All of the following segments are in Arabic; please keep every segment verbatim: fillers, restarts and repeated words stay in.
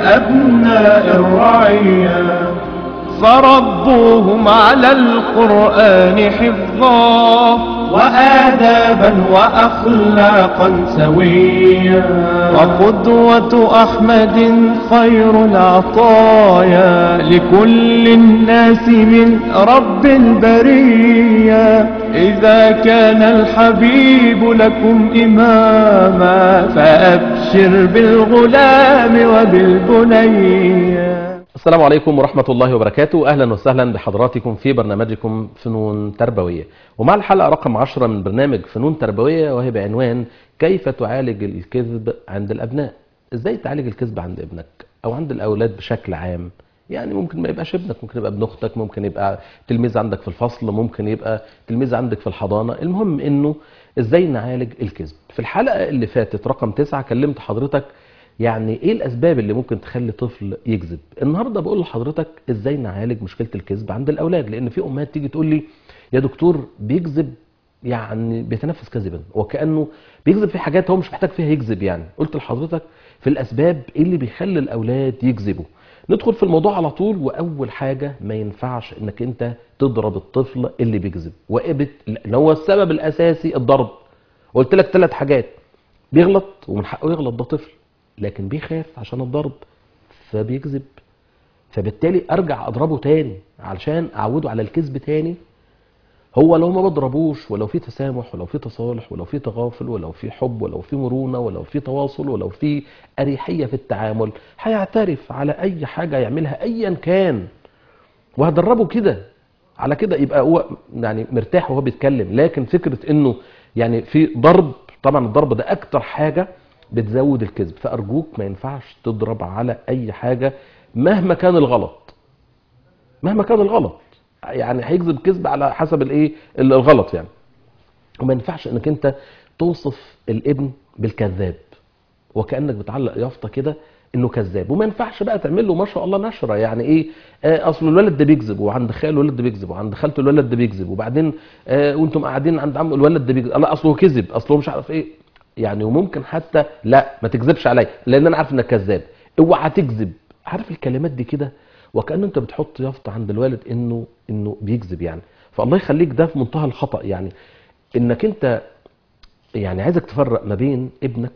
أبناء الرعية، فربوهم على القرآن حفظا وآدابا وأخلاقا سويا، وقدوة أحمد خير العطايا لكل الناس من رب البرية. إذا كان الحبيب لكم إماما فأبشر بالغلام وبالبنية. السلام عليكم ورحمة الله وبركاته. أهلا وسهلا بحضراتكم في برنامجكم فنون تربوية، ومع الحلقة رقم عشرة من برنامج فنون تربوية، وهي بعنوان كيف تعالج الكذب عند الأبناء. إزاي تعالج الكذب عند ابنك أو عند الأولاد بشكل عام؟ يعني ممكن ما يبقاش ابنك، ممكن يبقى ابن أختك، ممكن يبقى تلميذ عندك في الفصل، ممكن يبقى تلميذ عندك في الحضانة. المهم إنه إزاي نعالج الكذب. في الحلقة اللي فاتت رقم تسعة كلمت حضرتك يعني ايه الاسباب اللي ممكن تخلي طفل يكذب. النهارده بقول لحضرتك ازاي نعالج مشكله الكذب عند الاولاد، لان في امهات تيجي تقول لي يا دكتور بيكذب، يعني بيتنفس كذبا وكانه بيكذب في حاجات هو مش محتاج فيها يكذب. يعني قلت لحضرتك في الاسباب ايه اللي بيخلي الاولاد يكذبوا. ندخل في الموضوع على طول. واول حاجه ما ينفعش انك انت تضرب الطفل اللي بيكذب، وقبت لان هو السبب الاساسي الضرب. قلت لك ثلاث حاجات: بيغلط ومن حقه يغلط، ده طفل، لكن بيخاف عشان الضرب فبيكذب، فبالتالي ارجع اضربه تاني علشان اعوده على الكذب تاني. هو لو ما بضربوش ولو في تسامح ولو في تصالح ولو في تغافل ولو في حب ولو في مرونة ولو في تواصل ولو في اريحية في التعامل، هيعترف على اي حاجة يعملها ايا كان، وهدربه كده على كده يبقى هو يعني مرتاح وهو بيتكلم. لكن فكرة انه يعني في ضرب، طبعا الضرب ده اكتر حاجة بتزود الكذب، فأرجوك ما ينفعش تضرب على أي حاجة مهما كان الغلط. مهما كان الغلط يعني هيكذب كذب على حسب الايه الغلط يعني. وما ينفعش انك انت توصف الابن بالكذاب وكأنك بتعلق يافطة كده انه كذاب. وما ينفعش بقى تعمل له ما شاء الله نشرة، يعني ايه آه اصل الولد ده بيكذب، وعند خاله الولد ده بيكذب، وعند خالته الولد ده بيكذب، وبعدين آه وانتم قاعدين عند عمه الولد ده بيكذب، لا اصله كذب، اصله مش عارف ايه يعني. وممكن حتى لا ما تكذبش عليا لان انا عارف انك كذاب، اوعى تكذب. عارف الكلمات دي كده وكأن انت بتحط يافطة عند الولد انه انه بيكذب يعني. فالله يخليك ده في منتهى الخطأ، يعني انك انت يعني عايزك تفرق ما بين ابنك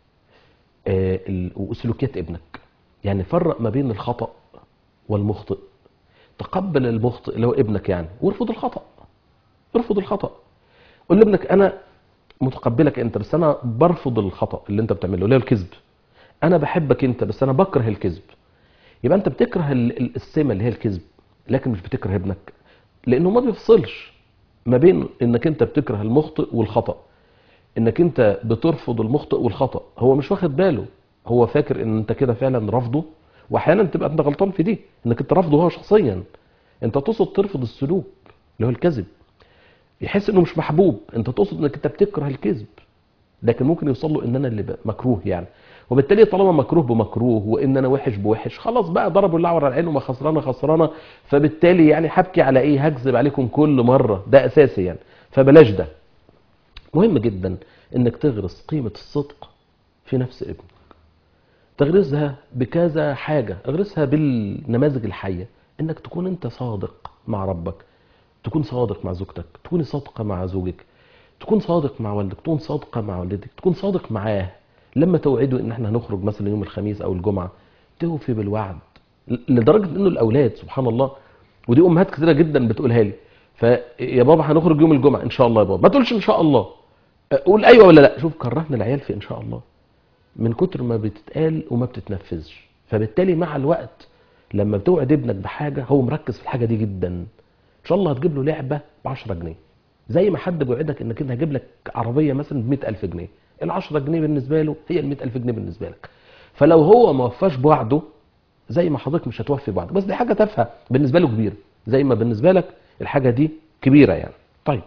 آه وسلوكيات ابنك. يعني فرق ما بين الخطأ والمخطئ. تقبل المخطئ اللي هو ابنك يعني، وارفض الخطأ. ارفض الخطأ. قول لابنك انا متقبلك انت بس انا برفض الخطأ اللي انت بتعمله اللي هو الكذب. انا بحبك انت بس انا بكره الكذب. يبقى انت بتكره السمة اللي هي الكذب لكن مش بتكره ابنك، لانه ما بيفصلش ما بين انك انت بتكره المخطئ والخطأ. انك انت بترفض المخطئ والخطأ، هو مش واخد باله، هو فاكر ان انت كده فعلا رفضه. واحيانا تبقى انت غلطان في دي، انك انت رفضه هو شخصيا. انت تقصد ترفض السلوك اللي هو الكذب، يحس انه مش محبوب. انت تقصد انك انت بتكره الكذب، لكن ممكن يوصل له ان انا اللي مكروه يعني. وبالتالي طالما مكروه بمكروه وان انا وحش بوحش، خلاص بقى ضربوا اللعور على العين وما خسرانه خسرانه. فبالتالي يعني هبكي على ايه؟ هكذب عليكم كل مره، ده اساسي يعني. فبلاش ده. مهم جدا انك تغرس قيمه الصدق في نفس ابنك. تغرسها بكذا حاجه، اغرسها بالنماذج الحيه، انك تكون انت صادق مع ربك، تكون صادق مع زوجتك، تكوني صادقه مع زوجك، تكون صادق مع والدك، تكون صادقه مع والدتك، تكون صادق معاه. لما توعده ان احنا هنخرج مثلا يوم الخميس او الجمعه توفي بالوعد. لدرجه انه الاولاد سبحان الله، ودي امهات كثيره جدا بتقولها لي، فيا بابا هنخرج يوم الجمعه ان شاء الله. يا بابا ما تقولش ان شاء الله، قول ايوه ولا لا. شوف كرهنا العيال في ان شاء الله من كتر ما بتتقال وما بتتنفذش. فبالتالي مع الوقت لما بتوعد ابنك بحاجه هو مركز في الحاجه دي جدا. ان شاء الله هتجيب له لعبه ب عشرة جنيه، زي ما حد بيوعدك انك انت هجيب لك عربيه مثلا ب مئة ألف جنيه، ال عشرة جنيه بالنسبه له هي ال مئة ألف جنيه بالنسبه لك. فلو هو ما وفاش بوعده زي ما حضرتك مش هتوفي بوعده، بس دي حاجه تافهه بالنسبه له كبيره زي ما بالنسبه لك الحاجه دي كبيره يعني. طيب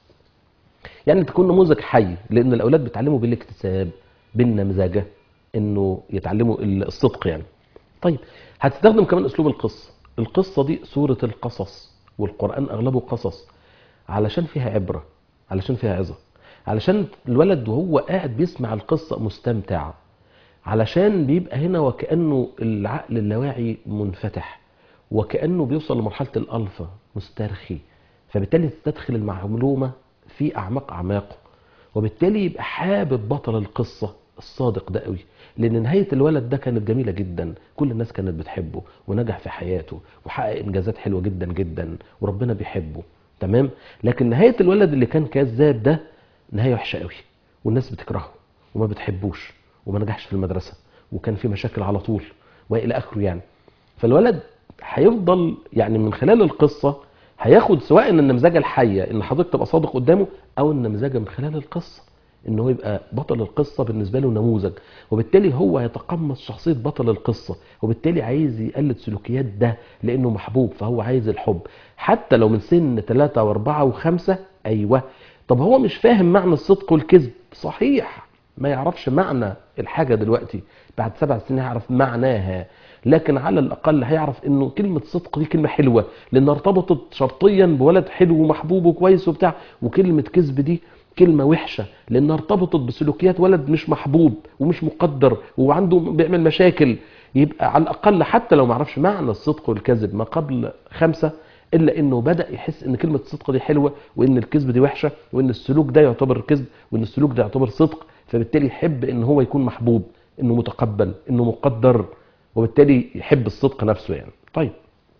يعني تكون نموذج حي، لان الاولاد بيتعلموا بالاكتساب بالنمذجه انه يتعلموا الصدق يعني. طيب هتستخدم كمان اسلوب القصه. القصه دي سوره القصص، والقران اغلبه قصص، علشان فيها عبره، علشان فيها عظه، علشان الولد وهو قاعد بيسمع القصه مستمتع، علشان بيبقى هنا وكأنه العقل اللاواعي منفتح، وكأنه بيوصل لمرحلة الألفا مسترخي، فبالتالي تستدخل المعلومة في أعماق أعماقه، وبالتالي يبقى حابب بطل القصة الصادق ده قوي. لأن نهاية الولد ده كانت جميلة جدا، كل الناس كانت بتحبه ونجح في حياته وحقق إنجازات حلوة جدا جدا وربنا بيحبه، تمام. لكن نهاية الولد اللي كان كذاب ده نهاية وحشة قوي، والناس بتكرهه وما بتحبوش وما نجحش في المدرسة وكان في مشاكل على طول وإلى آخره يعني. فالولد هيفضل يعني من خلال القصة هياخد سواء ان النمذجة الحية ان حضرتك تبقى صادق قدامه، او النمذجة من خلال القصة ان هو يبقى بطل القصة بالنسبة له نموذج، وبالتالي هو يتقمص شخصية بطل القصة، وبالتالي عايز يقلد سلوكيات ده لانه محبوب، فهو عايز الحب حتى لو من سن ثلاثة واربعة وخمسة. ايوه، طب هو مش فاهم معنى الصدق والكذب، صحيح ما يعرفش معنى الحاجة دلوقتي، بعد سبع سنين هيعرف معناها، لكن على الأقل هيعرف إنه كلمة صدق دي كلمة حلوة لأنها ارتبطت شرطيا بولد حلو ومحبوب وكويس وبتاع، وكلمة كذب دي كلمة وحشة لأنها ارتبطت بسلوكيات ولد مش محبوب ومش مقدر وعنده بيعمل مشاكل. يبقى على الأقل حتى لو ما عرفش معنى الصدق والكذب ما قبل خمسة، إلا إنه بدأ يحس إن كلمة الصدق دي حلوة وإن الكذب دي وحشة وإن السلوك ده يعتبر كذب وإن السلوك ده يعتبر صدق، فبالتالي يحب إن هو يكون محبوب، إنه متقبل، إنه مقدر، وبالتالي يحب الصدق نفسه يعني. طيب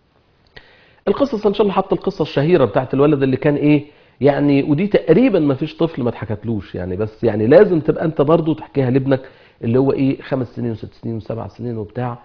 القصص ان شاء الله حتى القصه الشهيره بتاعت الولد اللي كان ايه يعني، ودي تقريبا ما فيش طفل ما اتحكتلوش يعني، بس يعني لازم تبقى انت برضو تحكيها لابنك اللي هو ايه خمس سنين وست سنين وسبع سنين وبتاع.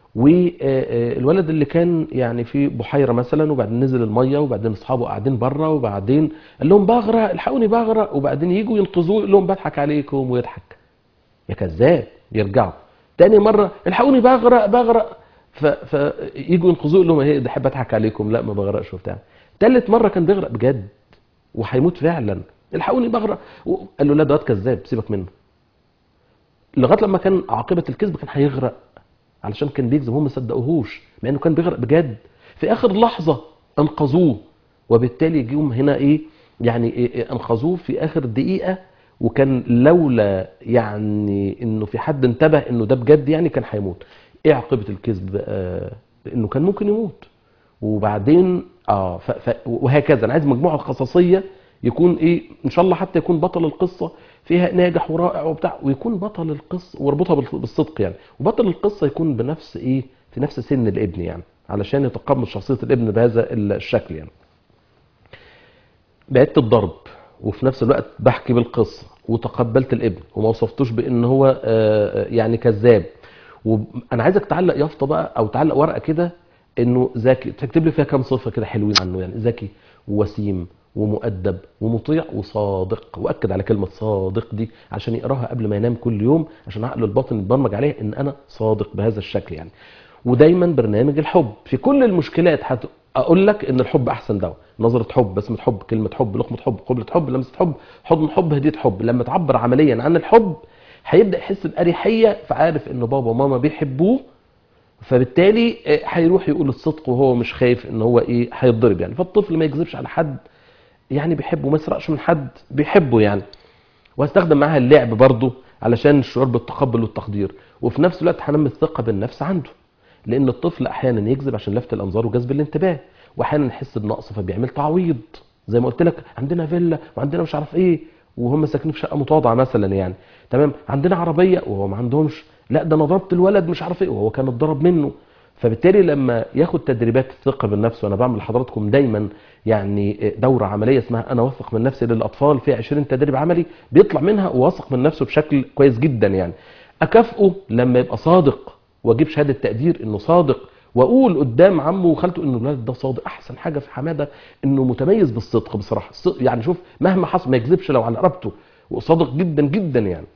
والولد اللي كان يعني في بحيره مثلا وبعدين نزل الميه وبعدين اصحابه قاعدين بره وبعدين قال لهم بغرق الحقوني بغرق، وبعدين يجوا ينقذوه يقول لهم بضحك عليكم ويضحك، يا كذاب. يرجعوا تاني مرة الحقوني بغرق بغرق، فييجوا ينقذوه يقول لهم ايه ده حب اضحك عليكم لا ما بغرقش وبتاع. تالت مرة كان بيغرق بجد وهيموت فعلا، الحقوني بغرق، قال له لا ده كذاب سيبك منه. لغايه لما كان عاقبة الكذب كان هيغرق علشان كان بيكذب، هم ما صدقوهوش مع انه كان بيغرق بجد. في اخر لحظة انقذوه، وبالتالي جيهم هنا ايه يعني إيه انقذوه في اخر دقيقة، وكان لولا يعني انه في حد انتبه انه ده بجد يعني كان هيموت. ايه عاقبه الكذب؟ آه انه كان ممكن يموت. وبعدين اه ف ف وهكذا. انا عايز مجموعه قصصيه يكون ايه ان شاء الله حتى يكون بطل القصه فيها ناجح ورائع وبتاع، ويكون بطل القصه واربطها بالصدق يعني، وبطل القصه يكون بنفس ايه في نفس سن الابن يعني، علشان يتقمص شخصيه الابن بهذا الشكل يعني. بعدت الضرب وفي نفس الوقت بحكي بالقصة وتقبلت الابن وما وصفتوش بان هو يعني كذاب. وانا عايزك تعلق يافطه بقى او تعلق ورقه كده انه ذكي، تكتب لي فيها كام صفه كده حلوين عنه يعني، ذكي ووسيم ومؤدب ومطيع وصادق، واكد على كلمه صادق دي عشان يقراها قبل ما ينام كل يوم، عشان عقله الباطن يتبرمج عليه ان انا صادق بهذا الشكل يعني. ودايما برنامج الحب في كل المشكلات هت... اقول لك ان الحب احسن دواء، نظره حب، بسمه حب، كلمه حب، لقمه حب، قبله حب، لمسه حب، حضن حب، هديه حب. لما تعبر عمليا عن الحب هيبدا يحس باريحيه، فعارف ان بابا وماما بيحبوه، فبالتالي هيروح يقول الصدق وهو مش خايف ان هو ايه هيتضرب يعني. فالطفل ما يكذبش على حد يعني بيحبه، ما يسرقش من حد بيحبه يعني. وهستخدم معاها اللعب برضه علشان الشعور بالتقبل والتقدير، وفي نفس الوقت هنمي الثقه بالنفس عنده، لان الطفل احيانا يكذب عشان لفت الانظار وجذب الانتباه، واحيانا يحس بنقص فبيعمل تعويض، زي ما قلت لك عندنا فيلا وعندنا مش عارف ايه وهم ساكنين في شقه متواضعه مثلا يعني، تمام، عندنا عربيه وهو ما عندهمش، لا ده انا ضربت الولد مش عارف ايه وهو كان اتضرب منه. فبالتالي لما ياخد تدريبات الثقه بالنفس، وانا بعمل لحضراتكم دايما يعني دوره عمليه اسمها انا واثق من نفسي للاطفال، فيها عشرين تدريب عملي بيطلع منها واثق من نفسه بشكل كويس جدا يعني. اكافئه لما يبقى صادق واجيب شهاده تقدير انه صادق، واقول قدام عمه وخالته انه الولد ده صادق. احسن حاجه في حماده انه متميز بالصدق بصراحه، يعني شوف مهما حصل ما يكذبش لو على رقبته، وصادق جدا جدا يعني.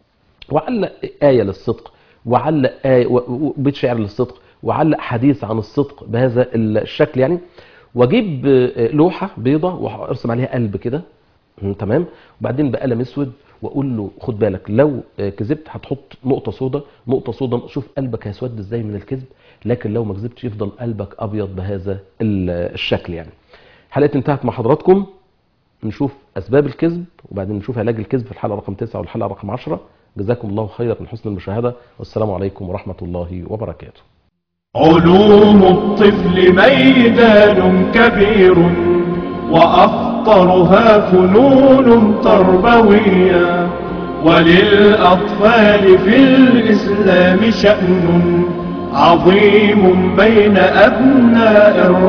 وعلق ايه للصدق، وعلق آية وبيت شعر للصدق، وعلق حديث عن الصدق بهذا الشكل يعني. واجيب لوحه بيضه وارسم عليها قلب كده، تمام، وبعدين بقلم اسود واقول له خد بالك لو كذبت هتحط نقطه سوداء، نقطه سوداء، شوف قلبك هيسود ازاي من الكذب، لكن لو ما كذبتش يفضل قلبك ابيض بهذا الشكل يعني. حلقتي انتهت مع حضراتكم، نشوف اسباب الكذب وبعدين نشوف علاج الكذب في الحلقه رقم تسعة والحلقه رقم عشرة. جزاكم الله خيرا من حسن المشاهدة، والسلام عليكم ورحمة الله وبركاته. علوم الطفل ميدان كبير وأخطرها فنون تربوية، وللأطفال في الإسلام شأن عظيم بين أبناء